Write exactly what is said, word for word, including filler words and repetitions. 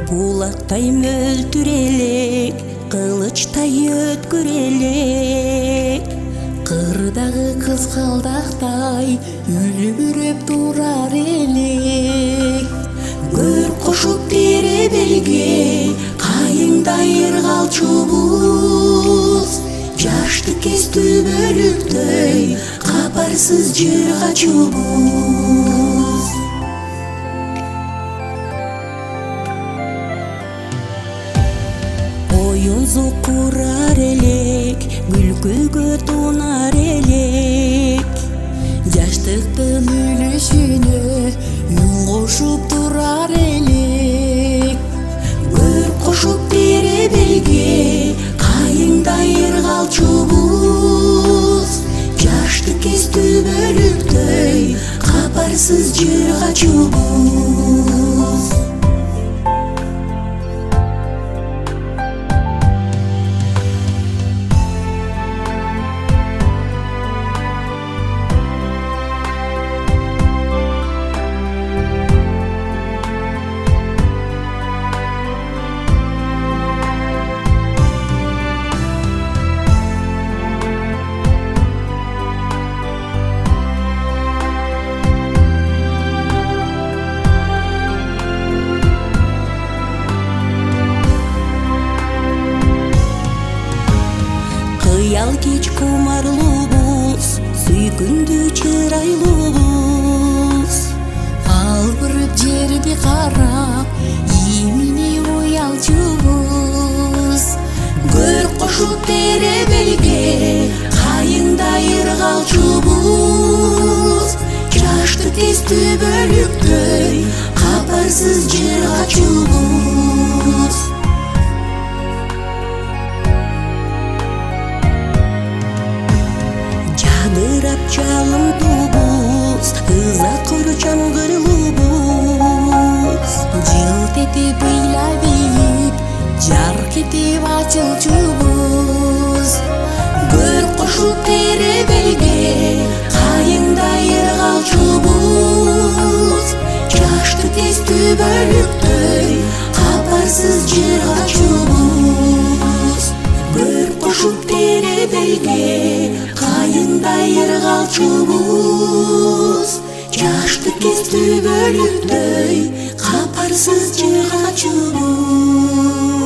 Булактай мөлтүр элек, кылычтай өткүр элек. Кырдагы кызгалдактай үлбүрөп турар элек. Көр кошуп тере белге, кайыңдай ыргалчубуз. Жашты кестүү бөлүктөй, капарсыз жыр качубуз. Оюнзу курар элек, күлкүгө тунар элек. Жаштыктын үлүшүнө үн кошуп турар элек. Көр кошуп тере белге, кайыңдай ыргалчубуз. Жашты кестүү бөлүктөй, капарсыз жыр качубуз. Кыял кеч кумарлуубуз, сүйкүндүү чырайлуубуз. Албырып жерди карап, иймини уялчубуз. Көр кошуп тере белге, кайыңдай ыргалчубуз. Жашты кестүү бөлүктөй, капарсыз жыр качубуз. Жадырап жалындуубуз, ызакыр чаңгырлуубуз. Жылт этип ыйлап ийип, жарк этип ачылчубуз. Көр кошуп тере белге, кайыңдай ыргалчубуз. Жашты кестүү бөлүктөй, капарсыз жыр качубуз. Көр кошуп тере белге, кайыңдай ыргалчубуз. Жашты кестүү бөлүктөй, капарсыз жыр качубуз.